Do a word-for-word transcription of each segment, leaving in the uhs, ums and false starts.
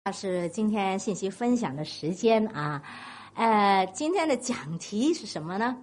是今天信息分享的时间啊，呃，今天的讲题是什么呢？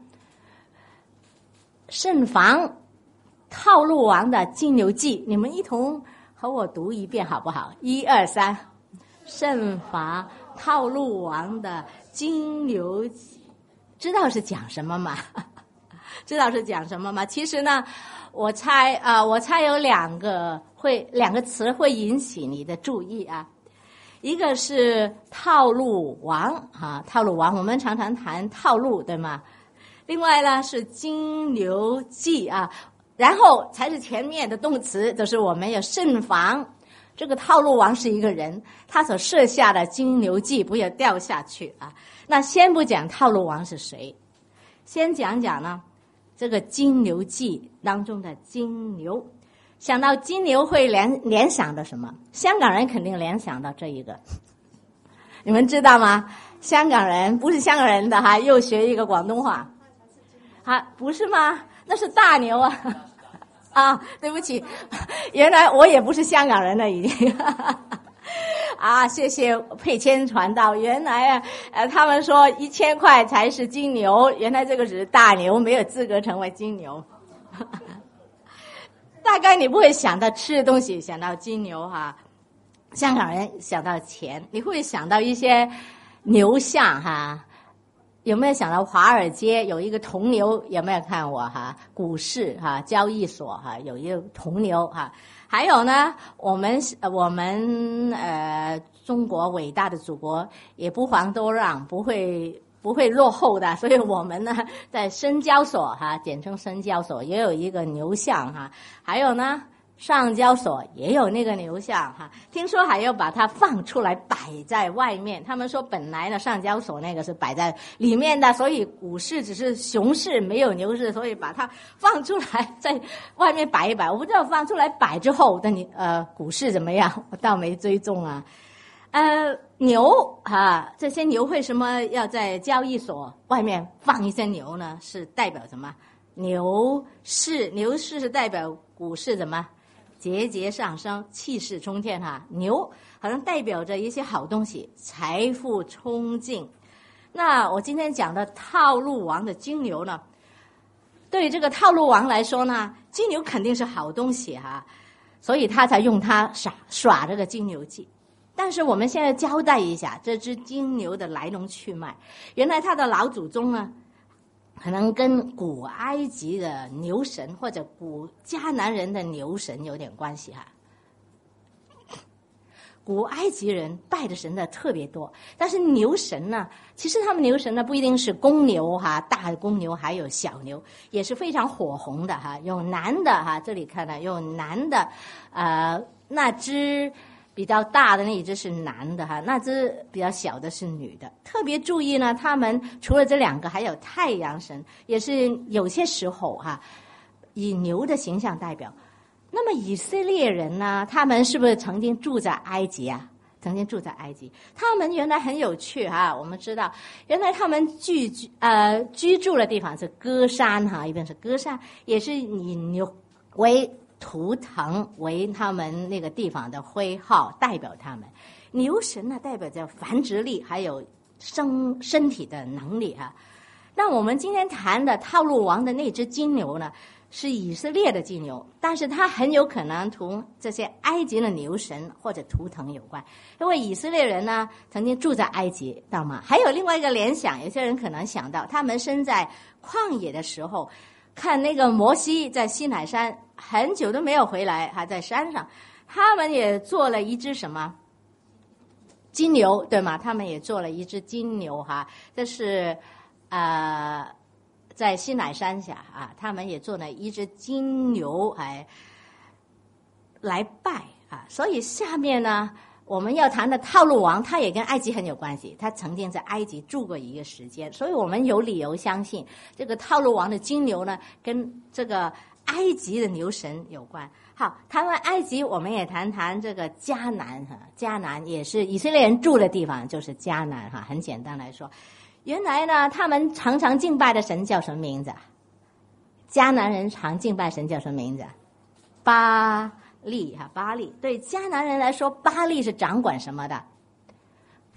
慎防套路王的金牛记，你们一同和我读一遍好不好？一二三，慎防套路王的金牛记，知道是讲什么吗？知道是讲什么吗？其实呢，我猜啊、呃，我猜有两个会两个词会引起你的注意啊。一个是套路王啊，套路王，我们常常谈套路，对吗？另外呢是金牛记啊，然后才是前面的动词，就是我们要慎防这个套路王是一个人，他所设下的金牛计不要掉下去啊。那先不讲套路王是谁，先讲讲呢这个金牛记当中的金牛。想到金牛会联联想到什么？香港人肯定联想到这一个，你们知道吗？香港人不是香港人的哈，又学一个广东话，啊，不是吗？那是大牛啊！啊，对不起，原来我也不是香港人了，已经。啊，谢谢佩谦传道。原来啊，呃，他们说一千块才是金牛，原来这个只是大牛，没有资格成为金牛。大概你不会想到吃的东西想到金牛哈，香港人想到钱，你会想到一些牛像哈，有没有想到华尔街有一个铜牛？有没有看过哈？股市哈，交易所哈有一个铜牛哈。还有呢，我们我们呃中国伟大的祖国也不遑多让，不会。不会落后的，所以我们呢，在深交所哈，简称深交所也有一个牛像哈，还有呢，上交所也有那个牛像哈。听说还要把它放出来摆在外面，他们说本来呢，上交所那个是摆在里面的，所以股市只是熊市没有牛市，所以把它放出来在外面摆一摆。我不知道放出来摆之后的你呃股市怎么样，我倒没追踪啊。呃，牛啊，这些牛为什么要在交易所外面放一些牛呢？是代表什么？牛市，牛市是代表股市怎么节节上升，气势冲天哈。牛好像代表着一些好东西，财富冲劲。那我今天讲的套路王的金牛呢，对于这个套路王来说呢，金牛肯定是好东西哈，所以他才用它耍耍这个金牛计。但是我们现在交代一下这只金牛的来龙去脉。原来它的老祖宗呢，可能跟古埃及的牛神或者古迦南人的牛神有点关系哈。古埃及人拜的神的特别多，但是牛神呢，其实他们牛神呢不一定是公牛哈，大公牛还有小牛，也是非常火红的哈。有男的哈，这里看到有男的，呃，那只。比较大的那一只是男的哈，那只比较小的是女的。特别注意呢，他们除了这两个，还有太阳神，也是有些时候哈，以牛的形象代表。那么以色列人呢，他们是不是曾经住在埃及啊？曾经住在埃及，他们原来很有趣哈。我们知道，原来他们居呃居住的地方是歌山哈，一边是歌山，也是以牛为。图腾为他们那个地方的徽号，代表他们。牛神呢，代表着繁殖力，还有生身体的能力啊。那我们今天谈的套路王的那只金牛呢，是以色列的金牛，但是它很有可能同这些埃及的牛神或者图腾有关，因为以色列人呢曾经住在埃及，知道吗？还有另外一个联想，有些人可能想到，他们身在旷野的时候。看那个摩西在西乃山很久都没有回来，还在山上，他们也做了一只什么金牛，对吗？他们也做了一只金牛哈，这是呃在西乃山下啊，他们也做了一只金牛哎来拜啊，所以下面呢。我们要谈的套路王，他也跟埃及很有关系，他曾经在埃及住过一个时间，所以我们有理由相信这个套路王的金牛呢，跟这个埃及的牛神有关。好，谈完埃及，我们也谈谈这个迦南哈，迦南也是以色列人住的地方，就是迦南哈。很简单来说，原来呢，他们常常敬拜的神叫什么名字？迦南人常敬拜神叫什么名字？巴利哈，巴利对迦南人来说，巴利是掌管什么的？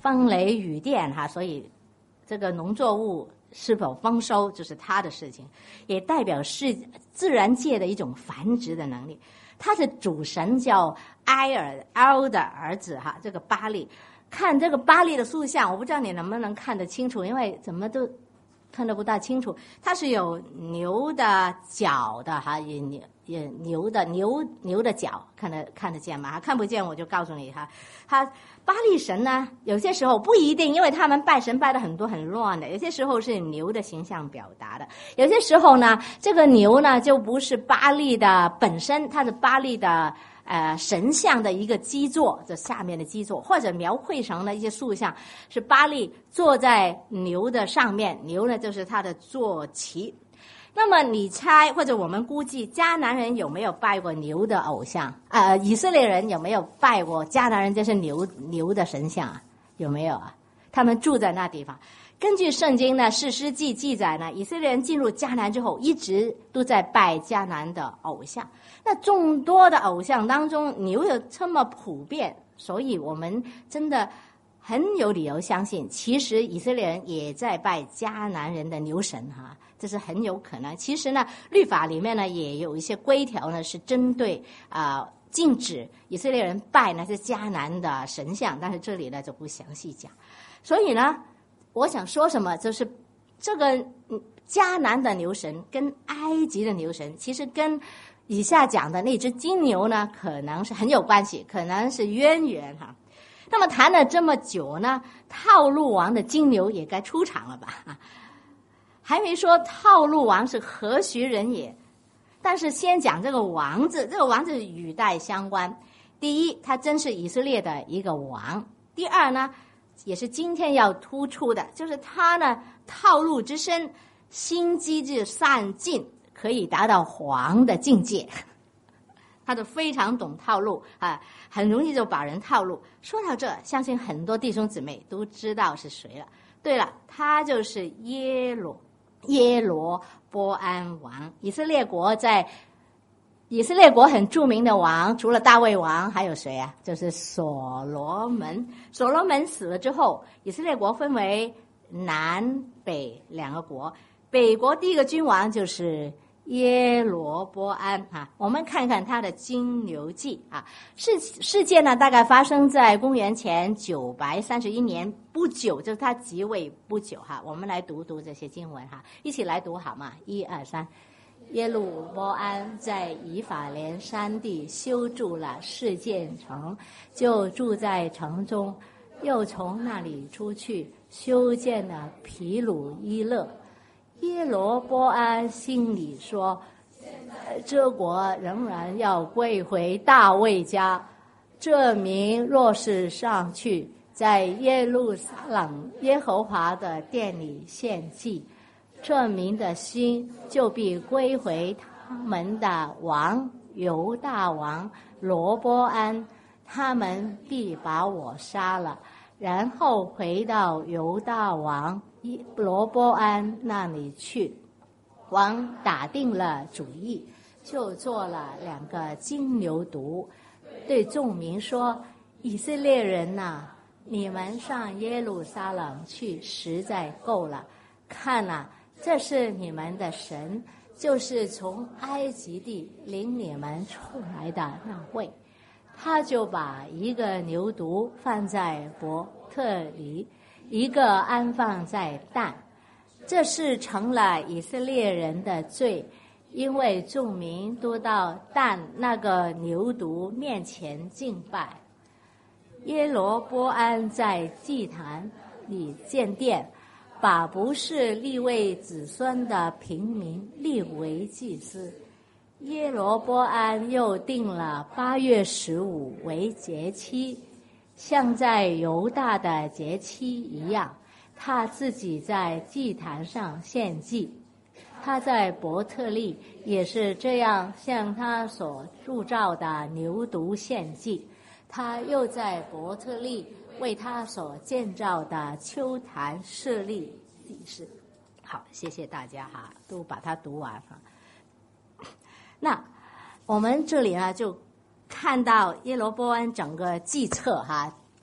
风雷雨电哈，所以这个农作物是否丰收就是他的事情，也代表是自然界的一种繁殖的能力。他的主神叫埃尔凹的儿子哈，这个巴力。看这个巴力的塑像，我不知道你能不能看得清楚，因为怎么都看得不大清楚。它是有牛的角的哈，也牛也牛的牛牛的角，看得看得见吗？看不见我就告诉你哈。他巴力神呢，有些时候不一定，因为他们拜神拜的很多很乱的，有些时候是牛的形象表达的，有些时候呢，这个牛呢就不是巴力的本身，它是巴力的呃神像的一个基座，这下面的基座，或者描绘成了一些塑像，是巴力坐在牛的上面，牛呢就是他的坐骑。那么你猜，或者我们估计，迦南人有没有拜过牛的偶像？呃，以色列人有没有拜过迦南人就是牛牛的神像啊？有没有啊？他们住在那地方。根据圣经呢，士师记记载呢，以色列人进入迦南之后，一直都在拜迦南的偶像。那众多的偶像当中，牛有这么普遍，所以我们真的很有理由相信，其实以色列人也在拜迦南人的牛神哈。这是很有可能。其实呢，律法里面呢也有一些规条呢，是针对啊、呃、禁止以色列人拜那些迦南的神像，但是这里呢就不详细讲。所以呢，我想说什么，就是这个迦南的牛神跟埃及的牛神，其实跟以下讲的那只金牛呢，可能是很有关系，可能是渊源哈。那么谈了这么久呢，套路王的金牛也该出场了吧？还没说套路王是何许人也，但是先讲这个王字，这个王字语带相关。第一，他真是以色列的一个王；第二呢，也是今天要突出的，就是他呢套路之深，心机之散尽，可以达到皇的境界。他都非常懂套路啊，很容易就把人套路。说到这，相信很多弟兄姊妹都知道是谁了。对了，他就是耶罗。耶罗波安王，以色列国在以色列国很著名的王，除了大卫王，还有谁啊？就是所罗门。所罗门死了之后，以色列国分为南北两个国。北国第一个君王就是耶罗波安啊。我们看看他的金牛记啊。事事件呢，大概发生在公元前九百三十一年。不久，就是他即位不久哈，我们来读读这些经文哈，一起来读好吗？一二三。耶路波安在以法莲山地修筑了示剑城，就住在城中，又从那里出去修建了毗鲁伊勒。耶罗波安心里说，这国仍然要归回大卫家，这民若是上去在耶路撒冷耶和华的殿里献祭，这民的心就必归回他们的王犹大王罗波安，他们必把我杀了，然后回到犹大王罗波安那里去。王打定了主意，就做了两个金牛犊，对众民说，以色列人哪、啊，你们上耶路撒冷去实在够了，看啊，这是你们的神，就是从埃及地领你们出来的那位。他就把一个牛犊放在伯特利，一个安放在但，这是成了以色列人的罪，因为众民都到但那个牛犊面前敬拜。耶罗波安在祭坛里建殿，把不是利未子孙的平民立为祭司。耶罗波安又定了八月十五为节期，像在犹大的节期一样，他自己在祭坛上献祭。他在伯特利也是这样向他所铸造的牛犊献祭。他又在伯特利为他所建造的丘坛设立祭司。好，谢谢大家哈，都把它读完哈。那我们这里呢，就看到耶罗波安整个计策哈，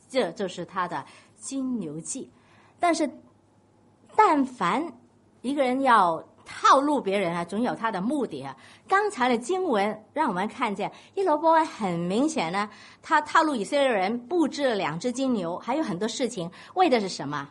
这就是他的金牛计。但是但凡一个人要套路别人啊，总有他的目的啊。刚才的经文让我们看见耶罗波安很明显呢，他套路以色列人布置了两只金牛，还有很多事情，为的是什么？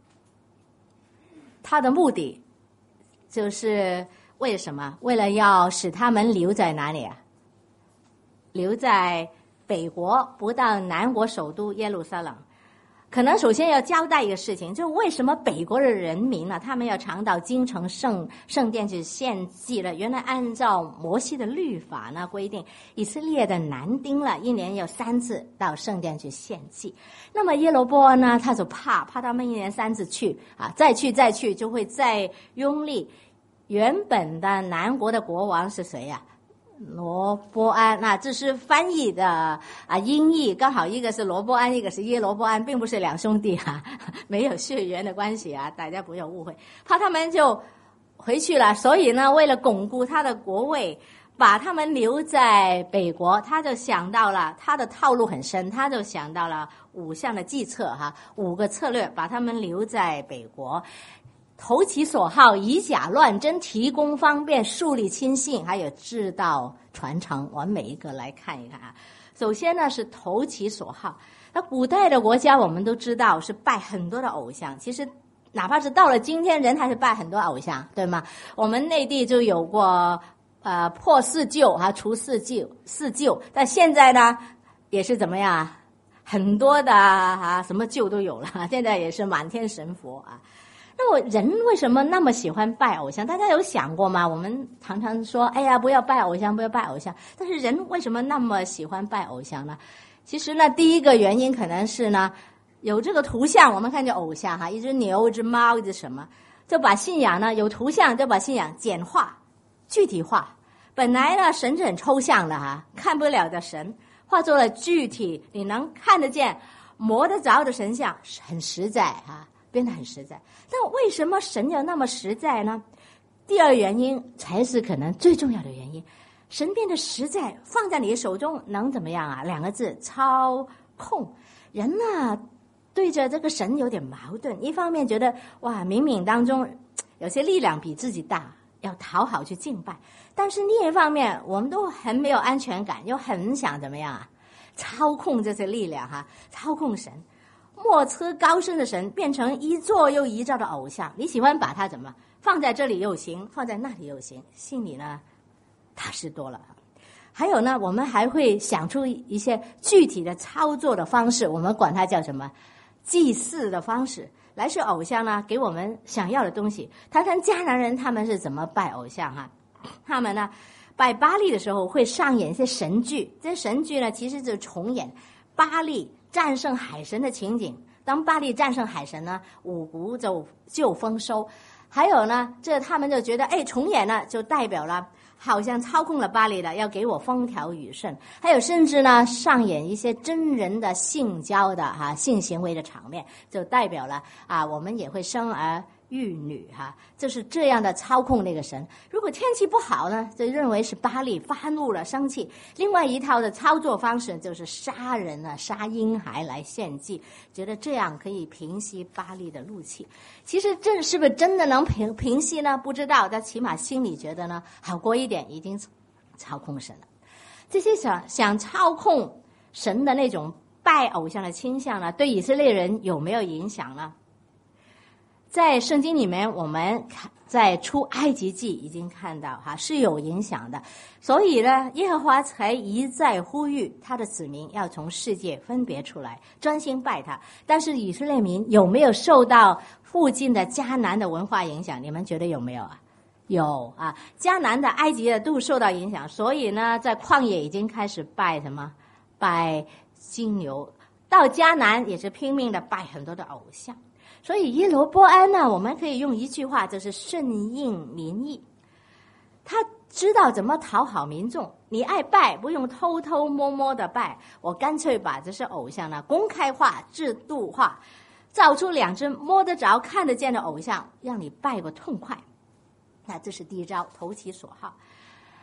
他的目的就是为了什么？为了要使他们留在哪里啊？留在北国，不到南国首都耶路撒冷。可能首先要交代一个事情，就为什么北国的人民呢，他们要常到京城圣圣殿去献祭了？原来按照摩西的律法呢规定，以色列的男丁了一年有三次到圣殿去献祭。那么耶罗波安呢，他就怕怕他们一年三次去啊，再去再去就会再拥立原本的南国的国王是谁呀、啊？罗波安，那这是翻译的啊音译，刚好一个是罗波安，一个是耶罗波安，并不是两兄弟啊，没有血缘的关系啊，大家不要误会。怕他们就回去了，所以呢，为了巩固他的国位，把他们留在北国，他就想到了他的套路很深，他就想到了五项的计策哈，五个策略把他们留在北国。投其所好，以假乱真，提供方便，树立亲信，还有制造传承。我们每一个来看一看啊。首先呢是投其所好。那古代的国家我们都知道是拜很多的偶像，其实哪怕是到了今天，人还是拜很多偶像，对吗？我们内地就有过呃破四旧啊，除四旧四旧，但现在呢也是怎么样啊？很多的啊什么旧都有了，现在也是满天神佛啊。那么人为什么那么喜欢拜偶像？大家有想过吗？我们常常说，哎呀，不要拜偶像，不要拜偶像。但是人为什么那么喜欢拜偶像呢？其实呢，第一个原因可能是呢，有这个图像，我们看见偶像哈，一只牛，一只猫，一只什么，就把信仰呢有图像，就把信仰简化、具体化。本来呢，神是很抽象的哈，看不了的神，化作了具体，你能看得见、摸得着的神像，很实在哈。变得很实在。但为什么神要那么实在呢？第二原因才是可能最重要的原因，神变得实在，放在你的手中能怎么样啊？两个字，操控。人呢对着这个神有点矛盾，一方面觉得哇，冥冥当中有些力量比自己大，要讨好去敬拜，但是另一方面我们都很没有安全感，又很想怎么样啊？操控这些力量哈，操控神。莫测高深的神变成一座又一座的偶像，你喜欢把它怎么放在这里又行，放在那里又行，心里呢踏实多了。还有呢，我们还会想出一些具体的操作的方式，我们管它叫什么祭祀的方式，来使偶像呢给我们想要的东西。谈谈迦南人他们是怎么拜偶像哈？他们呢拜巴力的时候会上演一些神剧，这些神剧呢其实就是重演巴力战胜海神的情景。当巴力战胜海神呢，五谷就就丰收。还有呢，这他们就觉得，哎，重演呢就代表了好像操控了巴力了，要给我风调雨顺。还有甚至呢，上演一些真人的性交的哈、啊、性行为的场面，就代表了啊，我们也会生儿育女哈、啊，就是这样的操控那个神。如果天气不好呢，就认为是巴力发怒了，生气。另外一套的操作方式就是杀人啊，杀婴孩来献祭，觉得这样可以平息巴力的怒气。其实这是不是真的能平平息呢？不知道，但起码心里觉得呢好过一点，已经操控神了。这些想想操控神的那种拜偶像的倾向呢，对以色列人有没有影响呢？在圣经里面，我们在出埃及记已经看到哈是有影响的，所以呢，耶和华才一再呼吁他的子民要从世界分别出来，专心拜他。但是以色列民有没有受到附近的迦南的文化影响？你们觉得有没有啊？有啊，迦南的、埃及的都受到影响，所以呢，在旷野已经开始拜什么？拜金牛。到迦南也是拼命的拜很多的偶像。所以耶罗波安呢，我们可以用一句话，就是顺应民意。他知道怎么讨好民众，你爱拜不用偷偷摸摸的拜，我干脆把这些偶像呢公开化、制度化，造出两只摸得着、看得见的偶像，让你拜个痛快。那这是第一招，投其所好。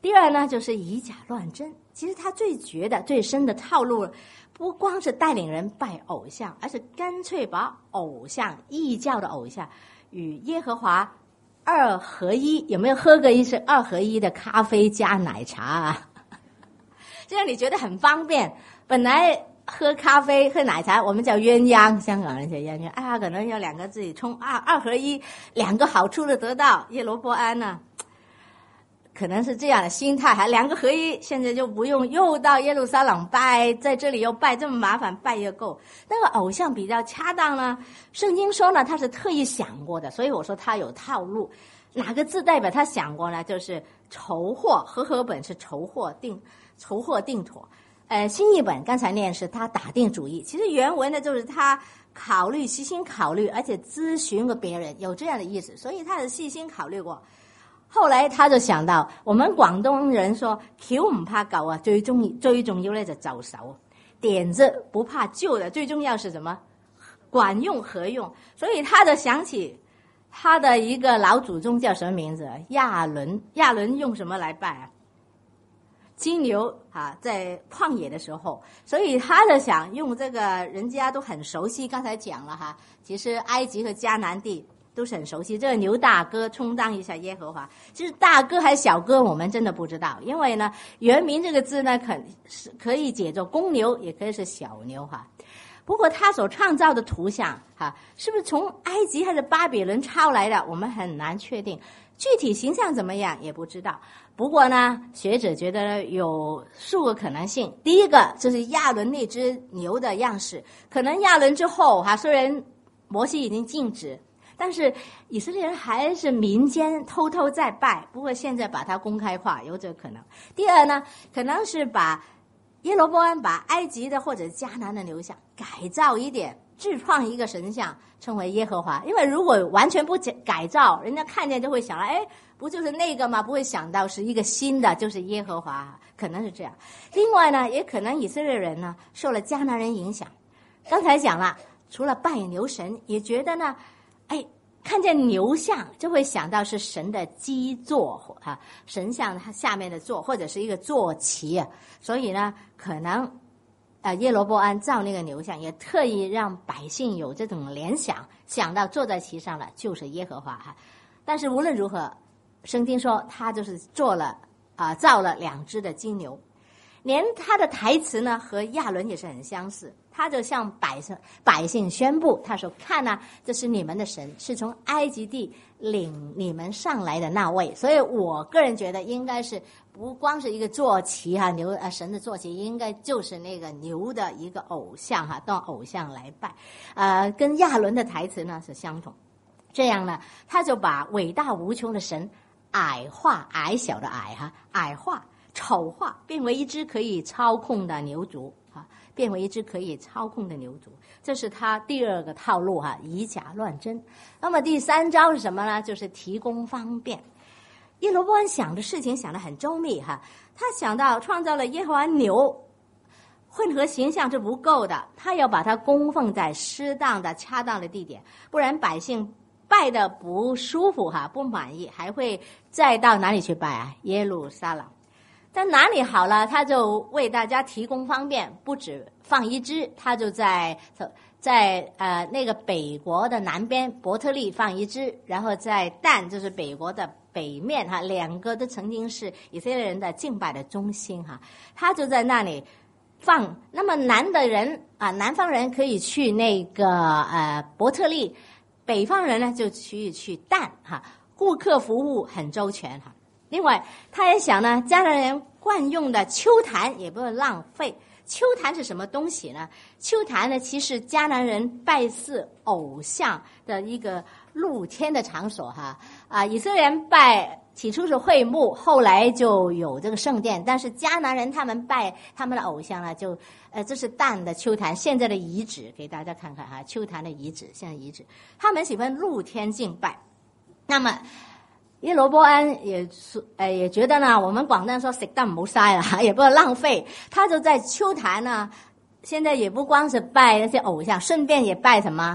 第二呢，就是以假乱真。其实他最绝的、最深的套路，不光是带领人拜偶像，而是干脆把偶像、异教的偶像与耶和华二合一。有没有喝过一次二合一的咖啡加奶茶啊？这样你觉得很方便。本来喝咖啡、喝奶茶，我们叫鸳鸯，香港人叫鸳鸯。啊，可能有两个自己冲啊，二合一，两个好处都得到。耶罗波安呢，可能是这样的心态，还两个合一，现在就不用又到耶路撒冷拜，在这里又拜，这么麻烦，拜也够。那个偶像比较恰当呢，圣经说呢，他是特意想过的，所以我说他有套路。哪个字代表他想过呢？就是筹获，和合本是筹获定，筹获定妥。呃，新译本刚才念是他打定主意，其实原文呢就是他考虑、细心考虑，而且咨询过别人，有这样的意思，所以他是细心考虑过。後來他就想到，我們廣東人說橋唔怕舊啊，最重最重要咧就就手，點子不怕舊的，最重要是什麼？管用合用。所以他就想起他的一個老祖宗叫什麼名字？亞倫。亞倫用什麼來拜啊？金牛啊，在曠野的時候，所以他就想用這個，人家都很熟悉，剛才講了哈，其實埃及和迦南地都是很熟悉，这个牛大哥充当一下耶和华，就是大哥还是小哥我们真的不知道，因为呢原名这个字呢可是可以解作公牛，也可以是小牛哈。不过他所创造的图像哈，是不是从埃及还是巴比伦抄来的，我们很难确定，具体形象怎么样也不知道。不过呢学者觉得有数个可能性，第一个就是亚伦那只牛的样式，可能亚伦之后哈，虽然摩西已经禁止，但是以色列人还是民间偷偷在拜，不过现在把它公开化，有这个可能。第二呢，可能是把耶罗波安把埃及的或者迦南的牛像改造一点，自创一个神像，称为耶和华。因为如果完全不改造，人家看见就会想了，哎，不就是那个吗？不会想到是一个新的，就是耶和华，可能是这样。另外呢，也可能以色列人呢受了迦南人影响，刚才讲了，除了拜牛神，也觉得呢，哎，看见牛像就会想到是神的基座啊，神像它下面的座或者是一个坐骑啊，所以呢，可能呃耶罗波安造那个牛像，也特意让百姓有这种联想，想到坐在其上的就是耶和华哈。但是无论如何，圣经说他就是做了啊、呃，造了两只的金牛，连他的台词呢和亚伦也是很相似。他就向百姓百姓宣布，他说：“看呐、啊，这是你们的神，是从埃及地领你们上来的那位。”所以我个人觉得，应该是不光是一个坐骑哈、啊，牛呃神的坐骑，应该就是那个牛的一个偶像哈、啊，当偶像来拜，呃，跟亚伦的台词呢是相同。这样呢，他就把伟大无穷的神矮化，矮小的矮哈，矮化、丑化，变为一只可以操控的牛犊。变为一只可以操控的牛犊，这是他第二个套路哈，以假乱真。那么第三招是什么呢？就是提供方便。耶罗波安想的事情想得很周密哈，他想到创造了耶和华牛，混合形象是不够的，他要把它供奉在适当的、恰当的地点，不然百姓拜的不舒服哈，不满意，还会再到哪里去拜啊？耶路撒冷。但哪里好了，他就为大家提供方便，不止放一只，他就在在呃那个北国的南边伯特利放一只，然后在但就是北国的北面哈，两个都曾经是以色列人的敬拜的中心哈，他就在那里放。那么南的人啊，南方人可以去那个呃伯特利，北方人呢就去去但哈，顾客服务很周全哈。另外，他也想呢，迦南人惯用的秋坛也不要浪费。秋坛是什么东西呢？秋坛呢，其实迦南人拜祀偶像的一个露天的场所哈。啊，以色列人拜起初是会幕，后来就有这个圣殿，但是迦南人他们拜他们的偶像呢，就呃，这是但的秋坛，现在的遗址给大家看看哈，秋坛的遗址，现在遗址，他们喜欢露天敬拜。那么耶罗波安也呃也觉得呢，我们广东人说食得唔好嘥啦，也不要浪费，他就在秋坛呢，现在也不光是拜那些偶像，顺便也拜什么？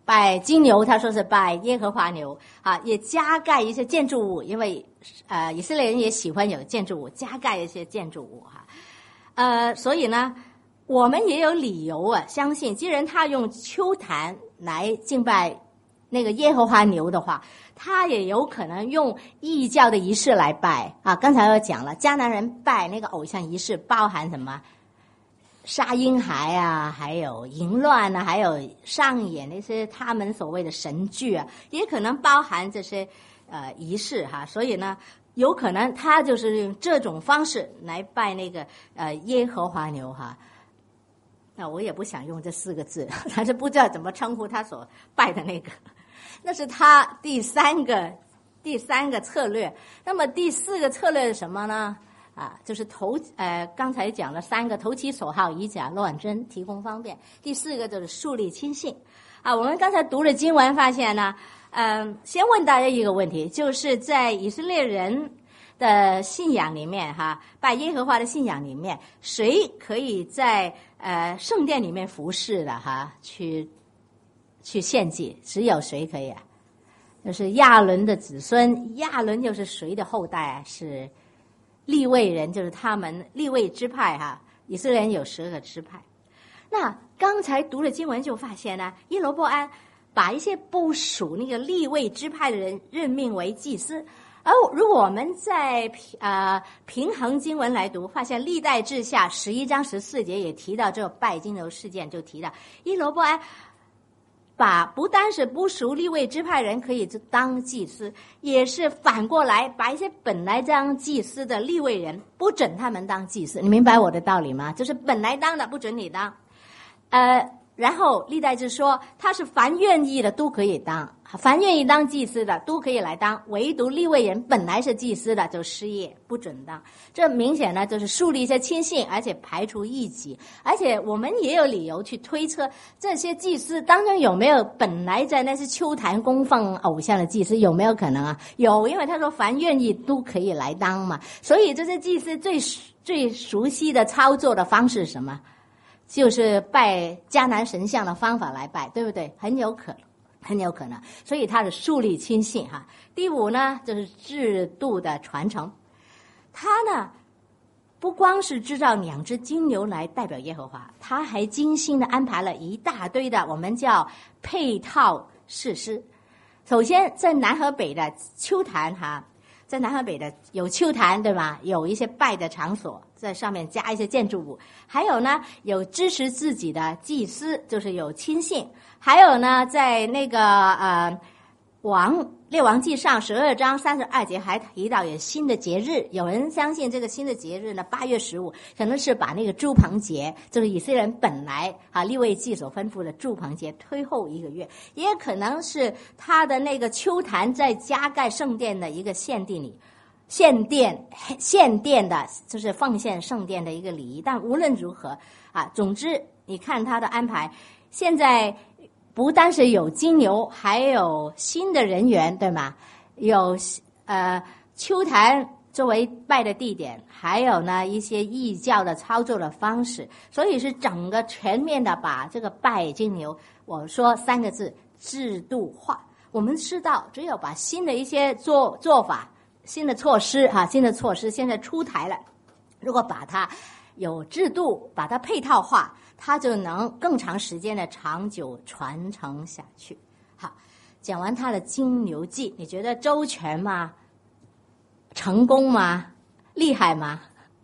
拜金牛，他说是拜耶和华牛啊，也加盖一些建筑物，因为呃以色列人也喜欢有建筑物，加盖一些建筑物哈、啊，呃，所以呢，我们也有理由啊，相信既然他用丘坛来敬拜那个耶和华牛的话，他也有可能用异教的仪式来拜啊。刚才我讲了，迦南人拜那个偶像仪式包含什么？杀婴孩啊，还有淫乱啊，还有上演那些他们所谓的神剧啊，也可能包含这些呃仪式哈。所以呢，有可能他就是用这种方式来拜那个呃耶和华牛哈。那我也不想用这四个字，但是不知道怎么称呼他所拜的那个。那是他第三个第三个策略。那么第四个策略是什么呢？啊，就是投呃，刚才讲了三个，投其所好，以假乱真，提供方便。第四个就是树立亲信。啊，我们刚才读了经文，发现呢，嗯、呃，先问大家一个问题，就是在以色列人的信仰里面，哈，拜耶和华的信仰里面，谁可以在呃圣殿里面服侍的哈，去去献祭？只有谁可以啊？就是亚伦的子孙。亚伦又是谁的后代啊？是利未人，就是他们利未支派哈，以色列人有十个支派。那刚才读了经文就发现呢，耶罗波安把一些不属那个利未支派的人任命为祭司。而如果我们在呃平衡经文来读，发现历代志下十一章十四节也提到这个拜金牛事件，就提到耶罗波安把不单是不属利未支派人可以当祭司，也是反过来把一些本来当祭司的利未人不准他们当祭司。你明白我的道理吗？就是本来当的不准你当，呃，然后历代志说他是凡愿意的都可以当，凡愿意当祭司的都可以来当，唯独利未人本来是祭司的就失业不准当。这明显呢就是树立一些亲信，而且排除异己。而且我们也有理由去推测，这些祭司当中有没有本来在那些丘坛供奉偶像的祭司，有没有可能啊？有，因为他说凡愿意都可以来当嘛。所以这些祭司最最熟悉的操作的方式是什么？就是拜迦南神像的方法来拜，对不对？很有可能，很有可能。所以他的树立亲信哈。第五呢，就是制度的传承。他呢，不光是制造两只金牛来代表耶和华，他还精心的安排了一大堆的我们叫配套设施。首先，在南和北的丘坛哈。在南和北的有丘坛，对吧？有一些拜的场所，在上面加一些建筑物。还有呢，有支持自己的祭司，就是有亲信。还有呢，在那个呃王列王记上十二章三十二节还提到有新的节日。有人相信这个新的节日呢，八月十五可能是把那个住棚节，就是以色列人本来啊利未记所吩咐的住棚节推后一个月，也可能是他的那个丘坛在加盖圣殿的一个献殿礼，献殿献殿的就是奉献圣殿的一个礼仪。但无论如何啊，总之你看他的安排，现在不单是有金牛，还有新的人员，对吗？有呃丘坛作为拜的地点，还有呢一些异教的操作的方式，所以是整个全面的把这个拜金牛，我说三个字，制度化。我们知道，只有把新的一些做做法、新的措施哈、啊，新的措施现在出台了，如果把它有制度，把它配套化，它就能更长时间的长久传承下去。好，讲完它的金牛记，你觉得周全吗？成功吗？厉害吗？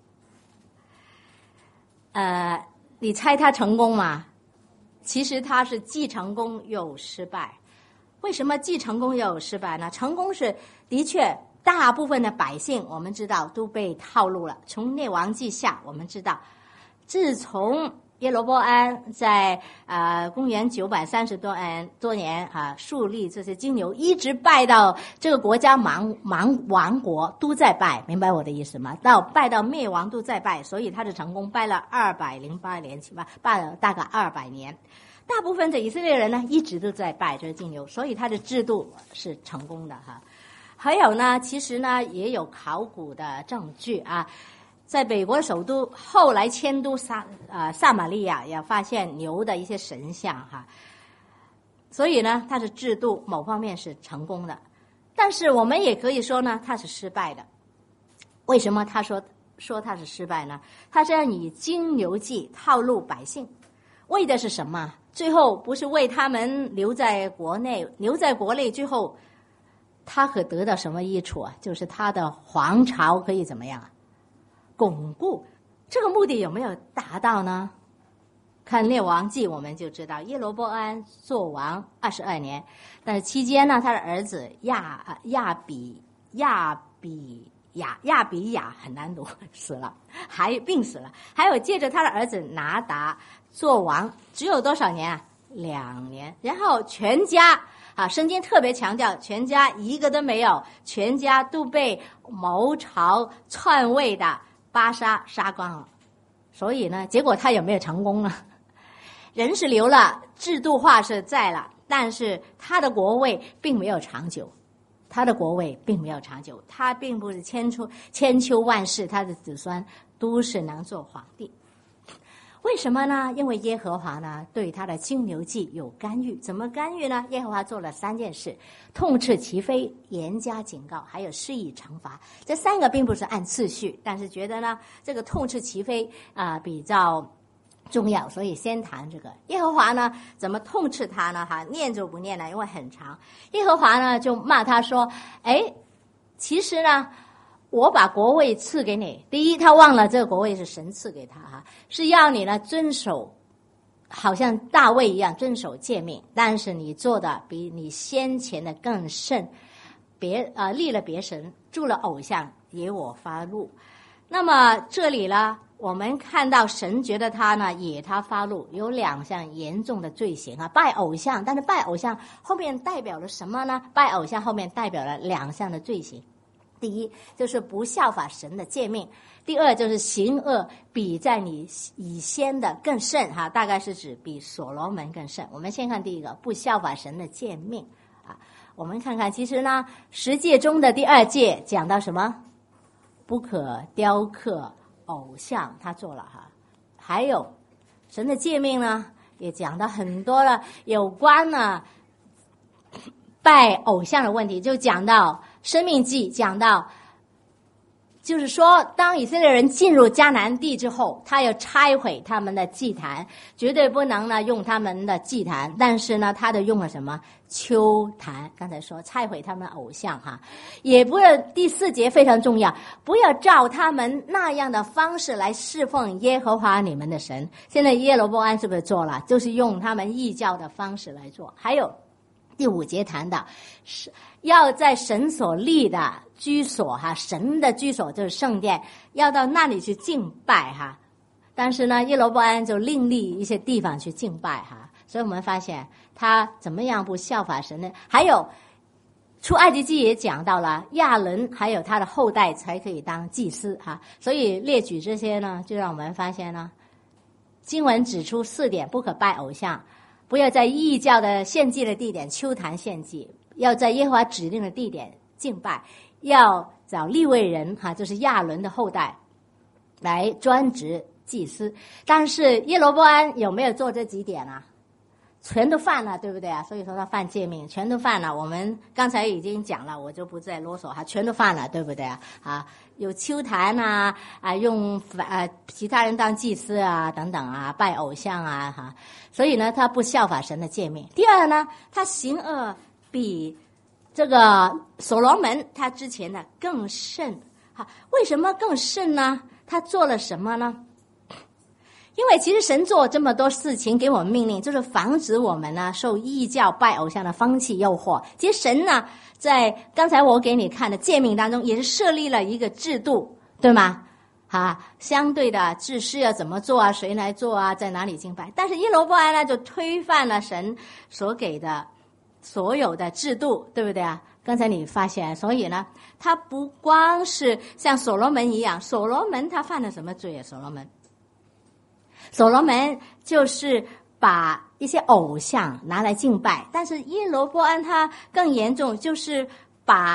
呃，你猜它成功吗？其实它是既成功又失败。为什么既成功又有失败呢？成功是的确大部分的百姓我们知道都被套路了。从列王记下我们知道，自从耶罗波安在呃公元九百三十多年多年啊树立这些金牛，一直拜到这个国家亡亡亡国都在拜，明白我的意思吗？到拜到灭亡都在拜，所以他的成功拜了二百零八年，起码拜了大概二百年。大部分的以色列人呢，一直都在拜这个金牛，所以他的制度是成功的哈。还有呢，其实呢也有考古的证据啊。在北国首都后来迁都撒呃撒玛利亚，也发现牛的一些神像哈。 所以呢，他的制度某方面是成功的，但是我们也可以说呢，他是失败的。为什么他说说他是失败呢？他是要以金牛计套路百姓，为的是什么？最后不是为他们留在国内，留在国内之后，他可得到什么益处啊？就是他的皇朝可以怎么样啊？巩固。这个目的有没有达到呢？看列王记我们就知道，耶罗波安做王二十二年，但是期间呢，他的儿子亚亚比亚比亚亚比亚很难读死了，还病死了，还有接着他的儿子拿达做王，只有多少年啊？两年。然后全家啊，圣经特别强调，全家一个都没有，全家都被谋朝篡位的巴沙杀光了。所以呢，结果他有没有成功呢？人是留了，制度化是在了，但是他的国位并没有长久，他的国位并没有长久，他并不是千秋千秋万世，他的子孙都是能做皇帝。为什么呢？因为耶和华呢对他的金牛计有干预。怎么干预呢？耶和华做了三件事：痛斥其非，严加警告，还有施以惩罚。这三个并不是按次序，但是觉得呢这个痛斥其非啊、呃、比较重要，所以先谈这个。耶和华呢怎么痛斥他呢？哈，念就不念了，因为很长。耶和华呢就骂他说：哎，其实呢我把国位赐给你，第一，他忘了这个国位是神赐给他哈，是要你呢遵守，好像大卫一样遵守诫命，但是你做的比你先前的更甚，别呃立了别神，铸了偶像，惹我发怒。那么这里呢，我们看到神觉得他呢惹他发怒，有两项严重的罪行啊，拜偶像，但是拜偶像后面代表了什么呢？拜偶像后面代表了两项的罪行。第一就是不效法神的诫命，第二就是行恶比在你以先的更甚哈，大概是指比所罗门更甚。我们先看第一个，不效法神的诫命啊。我们看看，其实呢，十诫中的第二诫讲到什么？不可雕刻偶像，他做了哈。还有神的诫命呢，也讲到很多了，有关呢拜偶像的问题，就讲到生命记，讲到就是说当以色列人进入迦南地之后，他要拆毁他们的祭坛，绝对不能呢用他们的祭坛，但是呢他的用了什么丘坛，刚才说拆毁他们的偶像哈，也不要第四节非常重要，不要照他们那样的方式来侍奉耶和华你们的神。现在耶罗波安是不是做了？就是用他们异教的方式来做。还有第五节谈到是要在神所立的居所哈，神的居所就是圣殿，要到那里去敬拜哈。但是呢，耶罗波安就另立一些地方去敬拜哈。所以我们发现他怎么样不效法神呢？还有出埃及记也讲到了亚伦还有他的后代才可以当祭司哈。所以列举这些呢，就让我们发现呢，经文指出四点：不可拜偶像，不要在异教的献祭的地点丘坛献祭，要在耶和华指定的地点敬拜，要找利未人哈，就是亚伦的后代来专职祭司。但是耶罗波安有没有做这几点啊？全都犯了，对不对啊？所以说他犯诫命，全都犯了。我们刚才已经讲了，我就不再啰嗦哈，全都犯了，对不对啊？啊，有丘坛啊，啊，用啊其他人当祭司啊，等等啊，拜偶像啊，哈。所以呢，他不效法神的诫命。第二呢，他行恶比这个所罗门他之前的更甚。哈，为什么更甚呢？他做了什么呢？因为其实神做这么多事情给我们命令，就是防止我们呢受异教拜偶像的风气诱惑。其实神呢在刚才我给你看的诫命当中也是设立了一个制度，对吗？啊，相对的制式要怎么做啊，谁来做啊，在哪里敬拜。但是耶罗波安呢就推翻了神所给的所有的制度，对不对啊？刚才你发现，所以呢他不光是像所罗门一样，所罗门他犯了什么罪啊？所罗门所罗门就是把一些偶像拿来敬拜，但是耶罗波安他更严重，就是把不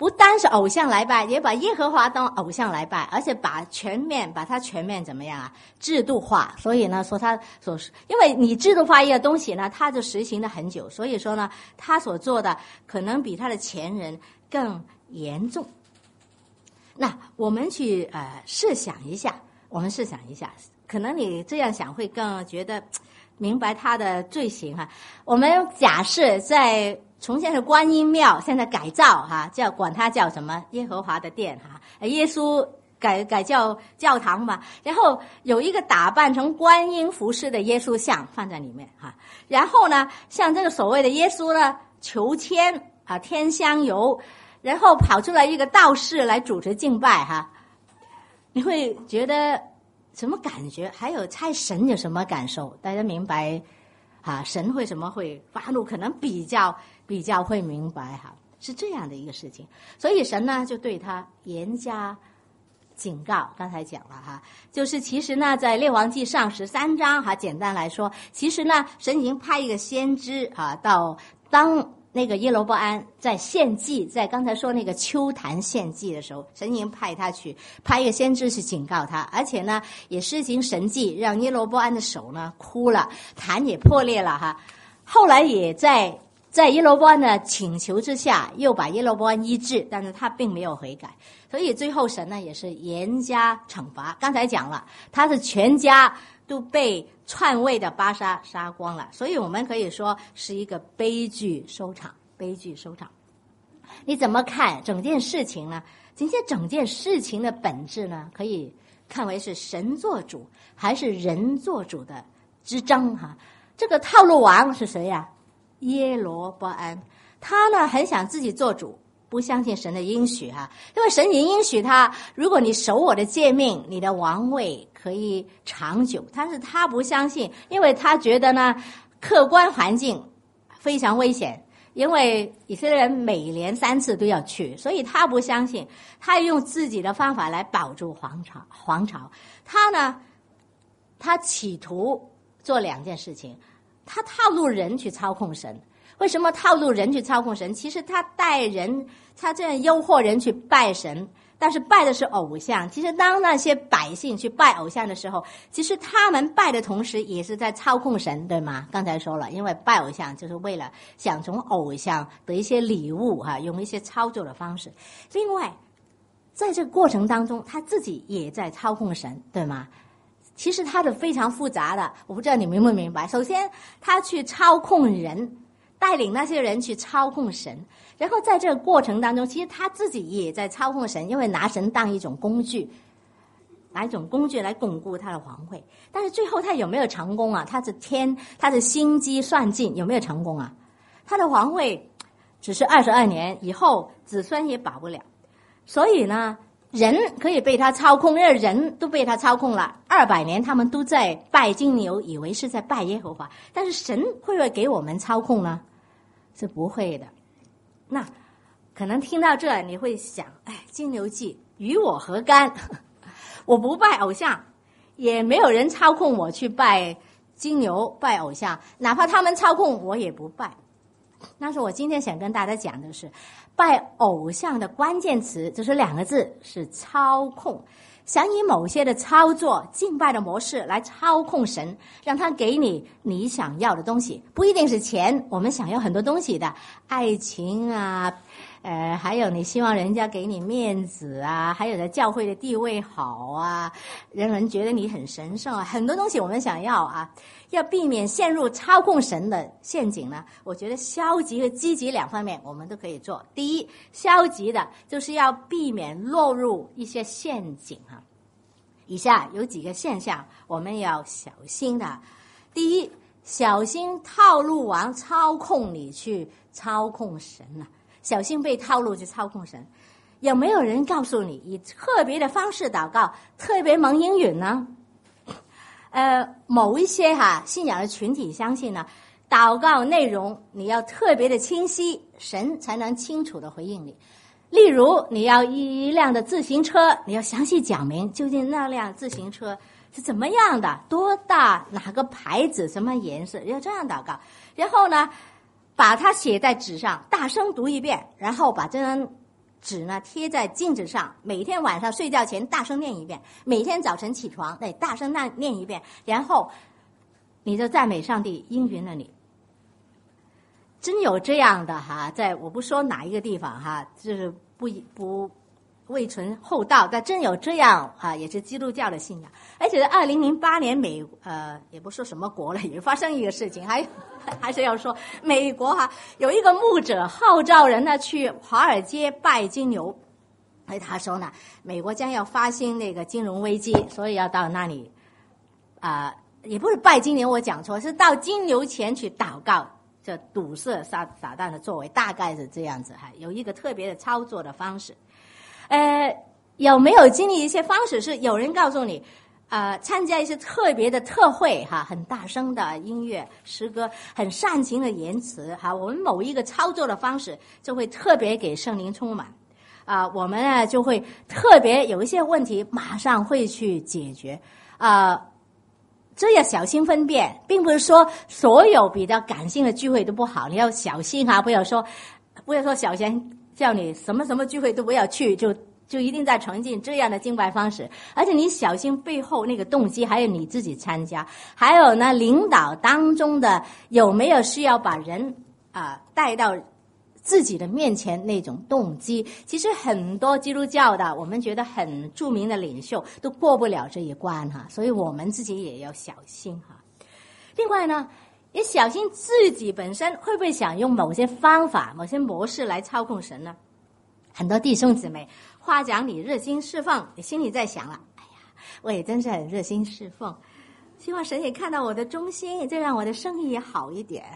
不单是偶像来拜，也把耶和华当偶像来拜，而且把全面把它全面怎么样啊？制度化。所以呢，说他所因为你制度化一个东西呢，他就实行了很久，所以说呢，他所做的可能比他的前人更严重。那我们去呃试想一下，我们试想一下，可能你这样想会更觉得明白他的罪行哈。我们假设在从前的观音庙，现在改造哈，叫管它叫什么耶和华的殿哈，耶稣改改叫教堂吧。然后有一个打扮成观音服饰的耶稣像放在里面哈。然后呢，像这个所谓的耶稣呢，求签啊，添香油。然后跑出来一个道士来主持敬拜哈，你会觉得什么感觉？还有猜神有什么感受？大家明白啊？神为什么会发怒？可能比较比较会明白哈，是这样的一个事情。所以神呢就对他严加警告。刚才讲了哈，就是其实呢在列王记上十三章哈，简单来说，其实呢神已经派一个先知啊到当。那个耶罗波安在献祭，在刚才说那个秋坛献祭的时候，神已经派他去派一个先知去警告他，而且呢也施行神迹，让耶罗波安的手呢枯了，坛也破裂了哈。后来也在在耶罗波安的请求之下，又把耶罗波安医治，但是他并没有悔改，所以最后神呢也是严加惩罚。刚才讲了，他是全家都被篡位的巴沙杀光了，所以我们可以说是一个悲剧收场，悲剧收场。你怎么看整件事情呢？今天整件事情的本质呢，可以看为是神做主还是人做主的之争哈。这个套路王是谁呀？耶罗波安，他呢很想自己做主，不相信神的应许哈，因为神已经应许他，如果你守我的诫命，你的王位可以长久。但是他不相信，因为他觉得呢，客观环境非常危险，因为以色列人每年三次都要去，所以他不相信，他用自己的方法来保住皇朝。皇朝，他呢，他企图做两件事情，他套路人去操控神。为什么套路人去操控神？其实他带人，他这样诱惑人去拜神，但是拜的是偶像。其实当那些百姓去拜偶像的时候，其实他们拜的同时也是在操控神，对吗？刚才说了，因为拜偶像就是为了想从偶像得一些礼物哈，用一些操作的方式。另外，在这个过程当中，他自己也在操控神，对吗？其实他的非常复杂的，我不知道你明不明白。首先，他去操控人。带领那些人去操控神，然后在这个过程当中，其实他自己也在操控神，因为拿神当一种工具，拿一种工具来巩固他的皇位。但是最后他有没有成功啊？他是天，他是心机算尽，有没有成功啊？他的皇位只是二十二年以后，子孙也保不了。所以呢，人可以被他操控，因为人都被他操控了二百年，他们都在拜金牛，以为是在拜耶和华。但是神会不会给我们操控呢？是不会的。那可能听到这你会想，哎，金牛记与我何干？我不拜偶像，也没有人操控我去拜金牛拜偶像，哪怕他们操控我也不拜。但是我今天想跟大家讲的是，拜偶像的关键词就是两个字，是操控。想以某些的操作、敬拜的模式来操控神，让他给你你想要的东西，不一定是钱，我们想要很多东西的，爱情啊，呃，还有你希望人家给你面子啊，还有在教会的地位好啊，人人觉得你很神圣啊，很多东西我们想要啊。要避免陷入操控神的陷阱呢，我觉得消极和积极两方面我们都可以做。第一，消极的就是要避免落入一些陷阱哈。以下有几个现象我们要小心的。第一，小心套路王操控你去操控神啊，小心被套路去操控神。有没有人告诉你以特别的方式祷告特别蒙应允呢？呃，某一些哈信仰的群体相信呢，祷告内容你要特别的清晰，神才能清楚的回应你。例如，你要一辆的自行车，你要详细讲明究竟那辆自行车是怎么样的，多大，哪个牌子，什么颜色，要这样祷告。然后呢，把它写在纸上，大声读一遍，然后把这张纸呢贴在镜子上，每天晚上睡觉前大声念一遍，每天早晨起床对大声念念一遍，然后你就赞美上帝应允了你。真有这样的哈，在我不说哪一个地方哈，就是不不未存厚道，但真有这样啊，也是基督教的信仰。而且在二零零八年美呃也不说什么国了，也发生一个事情，还还是要说美国哈，有一个牧者号召人呢去华尔街拜金牛，哎，他说呢，美国将要发生那个金融危机，所以要到那里啊、呃，也不是拜金牛，我讲错，是到金牛前去祷告。这堵塞撒撒旦的作为，大概是这样子哈，有一个特别的操作的方式。呃，有没有经历一些方式是有人告诉你，呃，参加一些特别的特会哈，很大声的音乐、诗歌，很煽情的言辞哈，我们某一个操作的方式就会特别给圣灵充满啊、呃，我们呢就会特别有一些问题马上会去解决啊。呃这要小心分辨，并不是说所有比较感性的聚会都不好，你要小心啊！不要说，不要说小贤叫你什么什么聚会都不要去，就就一定在纯净这样的敬拜方式。而且你小心背后那个动机，还有你自己参加，还有呢，领导当中的有没有需要把人啊、呃、带到自己的面前那种动机。其实很多基督教的我们觉得很著名的领袖都过不了这一关哈，所以我们自己也要小心哈。另外呢，也小心自己本身会不会想用某些方法、某些模式来操控神呢？很多弟兄姊妹夸奖你热心侍奉，你心里在想了，哎呀，我也真是很热心侍奉，希望神也看到我的忠心，这让我的生意也好一点。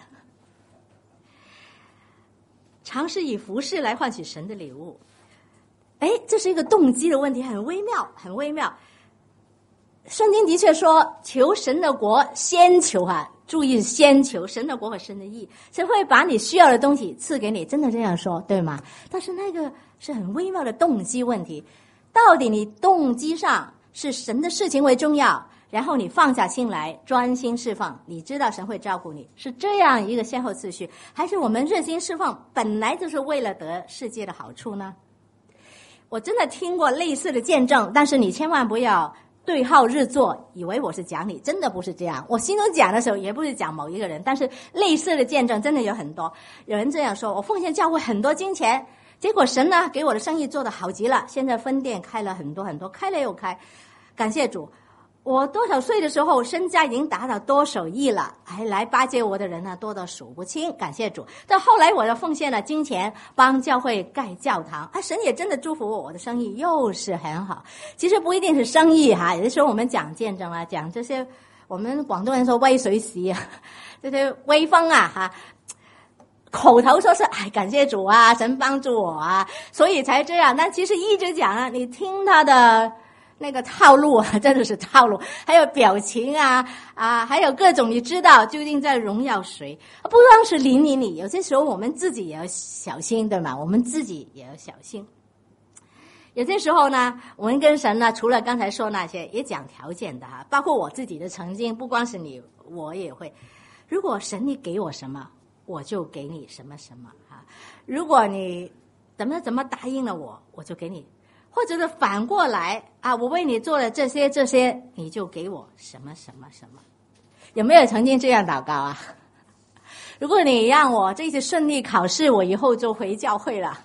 尝试以服事来换取神的礼物，哎，这是一个动机的问题，很微妙，很微妙。圣经的确说，求神的国，先求啊，注意先求神的国和神的义，神会把你需要的东西赐给你，真的这样说，对吗？但是那个是很微妙的动机问题，到底你动机上是神的事情为重要，然后你放下心来专心侍奉，你知道神会照顾你，是这样一个先后次序，还是我们热心侍奉本来就是为了得世界的好处呢？我真的听过类似的见证，但是你千万不要对号入座，以为我是讲你，真的不是这样。我心中讲的时候也不是讲某一个人，但是类似的见证真的有很多。有人这样说，我奉献教会很多金钱，结果神呢给我的生意做得好极了，现在分店开了很多很多，开了又开，感谢主。我多少岁的时候身家已经达到多少亿了，还来巴结我的人呢多到数不清，感谢主。到后来我又奉献了金钱帮教会盖教堂，啊，神也真的祝福我，我的生意又是很好。其实不一定是生意哈，有的时候我们讲见证啊，讲这些我们广东人说威水史啊，这些威风啊哈，口头说是哎感谢主啊，神帮助我啊，所以才这样。但其实一直讲啊，你听他的那个套路啊，真的是套路，还有表情啊啊，还有各种你知道究竟在荣耀谁？不光是邻里里，有些时候我们自己也要小心，对吗？我们自己也要小心。有些时候呢，我们跟神呢，除了刚才说那些，也讲条件的哈，包括我自己的曾经，不光是你，我也会。如果神你给我什么，我就给你什么什么啊。如果你怎么怎么答应了我，我就给你。或者是反过来啊，我为你做了这些这些，你就给我什么什么什么。有没有曾经这样祷告啊？如果你让我这次顺利考试，我以后就回教会了。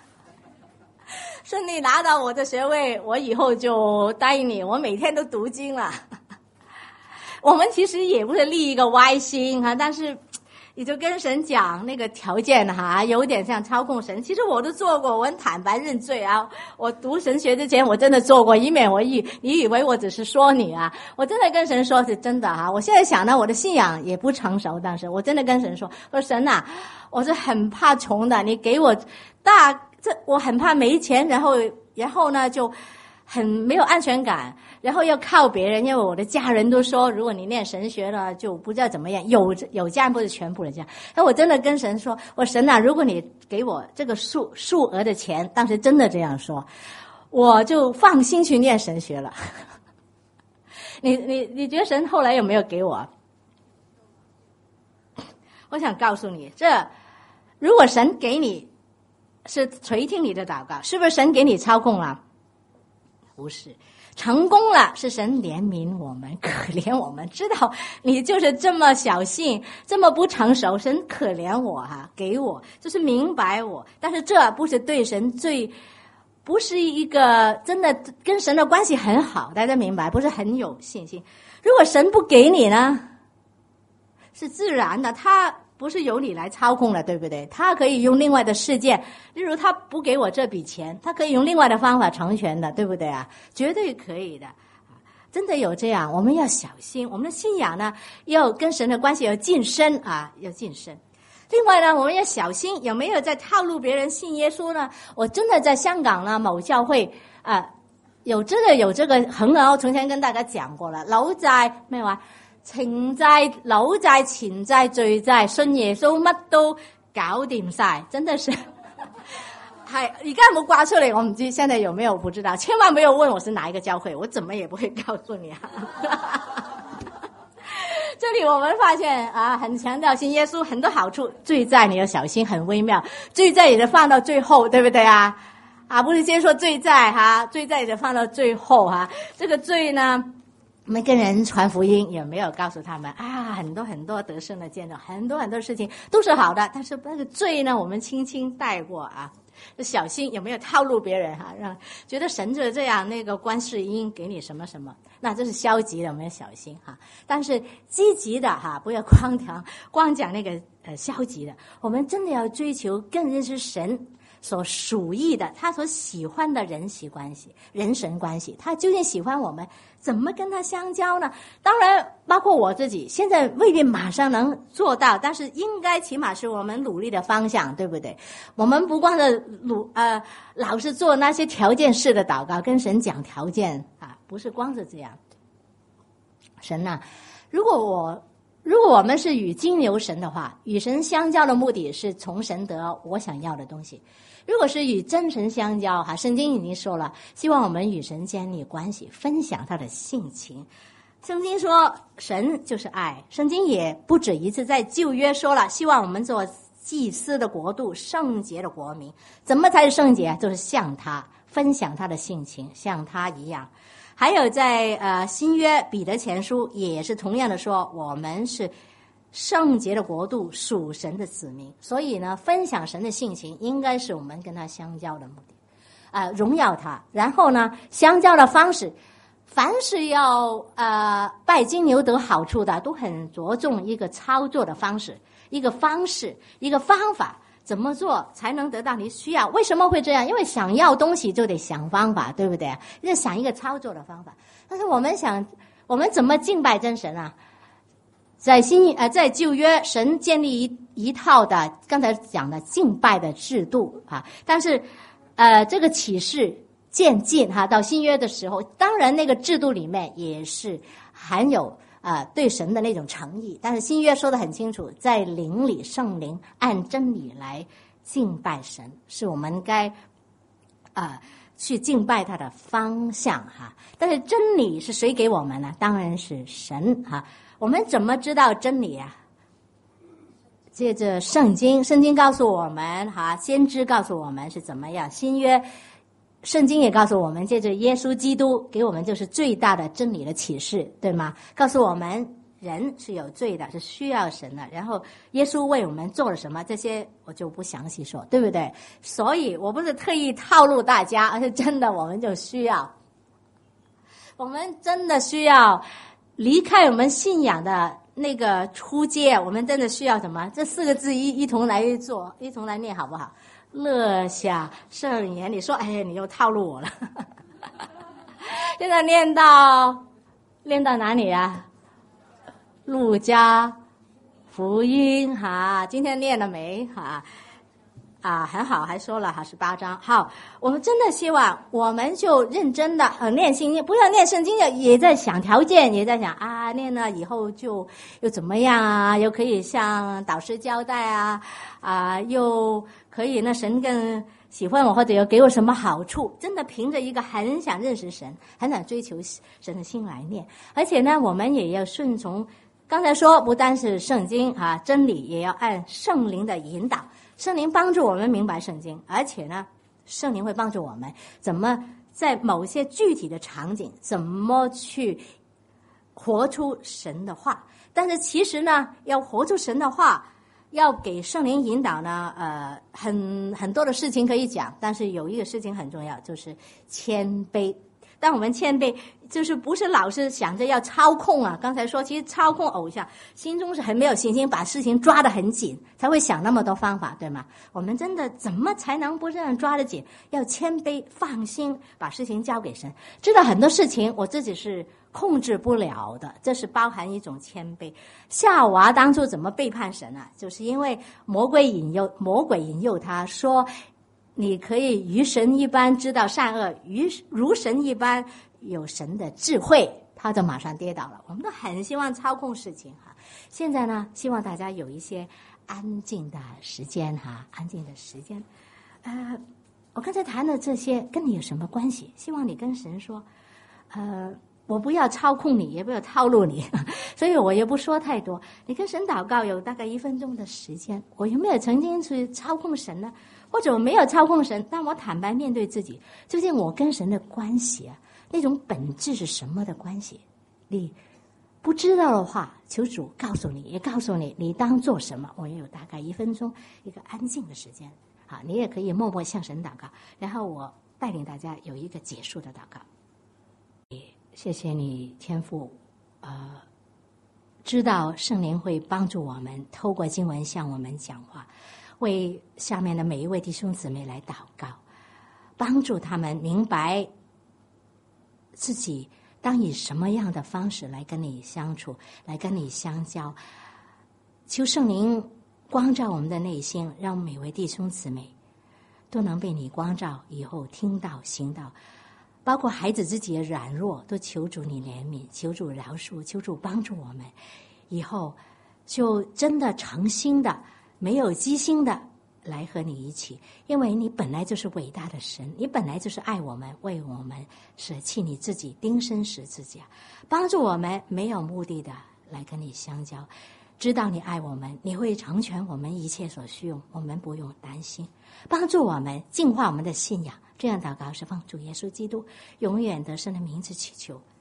顺利拿到我的学位，我以后就答应你，我每天都读经了。我们其实也不是立一个歪心哈，但是你就跟神讲那个条件哈，有点像操控神。其实我都做过，我很坦白认罪啊。我读神学之前，我真的做过，以免我以你以为我只是说你啊。我真的跟神说是真的哈。我现在想呢，我的信仰也不成熟，当时我真的跟神说，我说神呐、啊，我是很怕穷的，你给我大这我很怕没钱，然后然后呢就很没有安全感。然后要靠别人，因为我的家人都说，如果你念神学了，就不知道怎么样。有有家人不是全部的家。那我真的跟神说，我神啊，如果你给我这个数数额的钱，当时真的这样说，我就放心去念神学了。你你你觉得神后来有没有给我？我想告诉你，这如果神给你是垂听你的祷告，是不是神给你操控了？不是，成功了是神怜悯我们，可怜我们，知道你就是这么小信，这么不成熟，神可怜我哈、啊，给我就是明白我，但是这不是对神最，不是一个真的跟神的关系很好，大家明白？不是很有信心。如果神不给你呢，是自然的，他不是由你来操控的，对不对？他可以用另外的事件，例如他不给我这笔钱，他可以用另外的方法成全的，对不对啊？绝对可以的，真的有这样，我们要小心，我们的信仰呢，要跟神的关系要晋升啊，要晋升。另外呢，我们要小心有没有在套路别人信耶稣呢？我真的在香港呢某教会啊、呃，有真的有这个恒河，从前跟大家講過啦，老債咩話？情債、老債、錢債、罪債，信耶穌乜都搞掂晒，真的是。係而家有冇掛出嚟？我唔知，現在有沒有不知道。千萬沒有問我是哪一個教會，我怎麼也不會告訴你啊。這裡我們發現啊，很強調信耶穌很多好處，罪債你要小心，很微妙。罪債也得放到最後，對不對啊？啊，不是先說罪債哈，罪債也得放到最後哈。這個罪呢？我們跟人傳福音也沒有告訴他們啊，很多很多得勝的見證，很多很多事情都是好的，但是那個罪呢，我們輕輕帶過啊，就小心有沒有套路別人哈、啊，讓覺得神就這樣，那個觀世音給你什麼什麼，那這是消極的，我們要小心哈、啊。但是積極的哈、啊，不要光講光講那個呃消極的，我們真的要追求更認識神所屬意的，他所喜歡的人際關係、人神關係，他究竟喜歡我們怎麼跟他相交呢？當然包括我自己現在未必馬上能做到，但是應該起碼是我們努力的方向，對不對？我們不光是努呃老是做那些條件式的禱告，跟神講條件啊，不是光是這樣。神啊，如果我如果我們是與金牛神的話，與神相交的目的是從神得我想要的東西。如果是與真神相交哈，聖經已經說了，希望我們與神建立關係，分享他的性情。聖經說神就是愛，聖經也不止一次在舊約說了，希望我們做祭司的國度，聖潔的國民。怎麼才是聖潔？就是像他，分享他的性情，像他一樣。還有在呃新約彼得前書也是同樣的說，我們是聖潔的國度，屬神的子民。所以呢，分享神的性情應該是我們跟他相交的目的，呃榮耀他。然後呢，相交的方式，凡是要呃拜金牛得好處的，都很着重一個操作的方式，一個方式，一個方法，怎麼做才能得到你需要？為什麼會這樣？因為想要東西就得想方法，對不對？要想一個操作的方法。但是我們想，我們怎麼敬拜真神啊？在新呃在舊約，神建立一一套的剛才講的敬拜的制度啊，但是呃這個啟示漸進哈，到新約的時候，當然那個制度裡面也是含有呃對神的那種誠意，但是新約說得很清楚，在靈裡聖靈按真理來敬拜神，是我們該啊、呃、去敬拜他的方向哈。但是真理是誰給我們呢？當然是神哈。我們怎麼知道真理啊？借着聖經，聖經告訴我們哈，先知告訴我們是怎麼樣。新約聖經也告訴我們，借着耶穌基督給我們就是最大的真理的啟示，對嗎？告訴我們人是有罪的，是需要神的。然後耶穌為我們做了什麼，這些我就不詳細說，對不對？所以我不是特意套路大家，而是真的我們就需要，我們真的需要離開我們信仰的那個初階，我們真的需要什麼？這四個字一一同來做，一同來念好不好？樂下聖言。你說，哎，你又套路我了。現在念到念到哪裡啊？路加福音哈，今天念了沒哈？啊，很好，還說了哈，十八章。好，我們真的希望我們就認真的呃念聖經，不要念聖經也在想條件，也在想啊，念了以後就又怎麼樣啊，又可以向導師交代啊，啊，又可以那神更喜歡我，或者又給我什麼好處。真的憑着一個很想認識神，很想追求神的心來念。而且呢，我們也要順從刚才说不单是圣经啊，真理也要按圣灵的引导，圣灵帮助我们明白圣经，而且呢，圣灵会帮助我们怎么在某些具体的场景，怎么去活出神的话。但是其实呢，要活出神的话，要给圣灵引导呢，呃，很很多的事情可以讲，但是有一个事情很重要，就是谦卑。当我们谦卑，就是不是老是想着要操控啊。刚才说，其实操控偶像，心中是很没有信心，把事情抓得很紧，才会想那么多方法，对吗？我们真的怎么才能不这样抓得紧？要谦卑，放心，把事情交给神。知道很多事情我自己是控制不了的，这是包含一种谦卑。夏娃当初怎么背叛神啊？就是因为魔鬼引诱，魔鬼引诱他说，你可以如神一般知道善恶，如如神一般有神的智慧，他就马上跌倒了。我们都很希望操控事情哈。现在呢，希望大家有一些安静的时间哈，安静的时间。呃，我刚才谈的这些跟你有什么关系？希望你跟神说，呃，我不要操控你，也不要套路你，所以我也不说太多。你跟神祷告有大概一分钟的时间，我有没有曾经去操控神呢？或者我没有操控神，但我坦白面对自己，究竟我跟神的关系啊，那种本质是什么的关系？你不知道的话，求主告诉你，也告诉你你当做什么。我也有大概一分钟一个安静的时间，好，你也可以默默向神祷告，然后我带领大家有一个结束的祷告。谢谢你天父，呃，知道圣灵会帮助我们，透过经文向我们讲话，为下面的每一位弟兄姊妹来祷告，帮助他们明白自己当以什么样的方式来跟你相处，来跟你相交。求圣灵光照我们的内心，让每位弟兄姊妹都能被你光照，以后听到行道，包括孩子自己的软弱，都求主你怜悯，求主饶恕，求主帮助我们，以后就真的诚心的，没有机心的来和你一起，因为你本来就是伟大的神，你本来就是爱我们，为我们舍弃你自己，钉身十字架，帮助我们没有目的的来跟你相交，知道你爱我们，你会成全我们一切所需用，我们不用担心，帮助我们净化我们的信仰。这样祷告是奉主耶稣基督永远得胜的名字祈求，